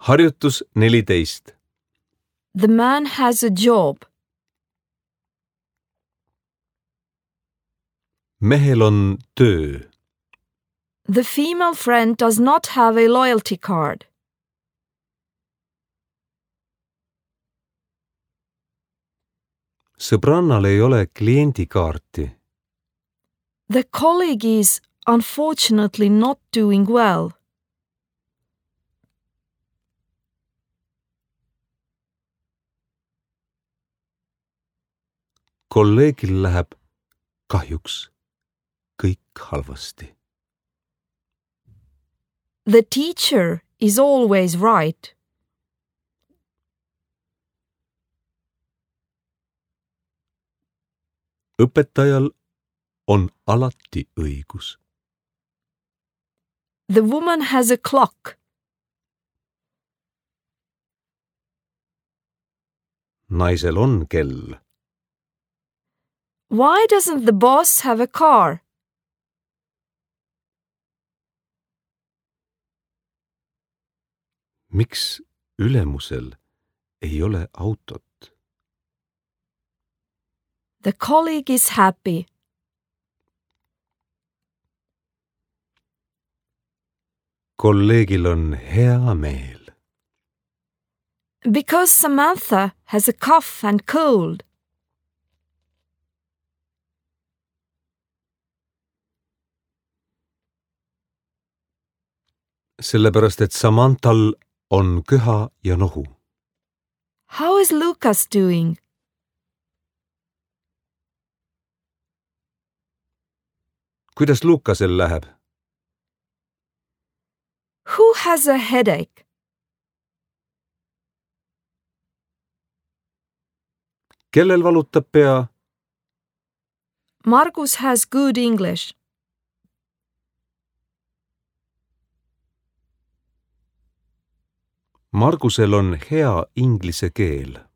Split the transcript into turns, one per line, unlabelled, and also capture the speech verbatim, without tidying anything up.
Harjutus neliteist.
The man has a job.
Mehel on töö.
The female friend does not have a loyalty card.
Sõbrannal ei ole kliendikaarti.
The colleague is unfortunately not doing well.
Kolleegil läheb kahjuks kõik halvasti.
The teacher is always right.
Õpetajal on alati õigus.
The woman has a clock.
Naisel on kell.
Why doesn't the boss have a car?
Miks ülemusel ei ole autot?
The colleague is happy.
Kolleegil on hea meel.
Because Samantha has a cough and cold.
Sellepärast, et Samantal on köha ja nohu.
How is Lucas doing?
Kuidas Lukasel läheb?
Who has a headache?
Kellel valutab pea?
Margus has good English.
Margusel on hea inglise keel.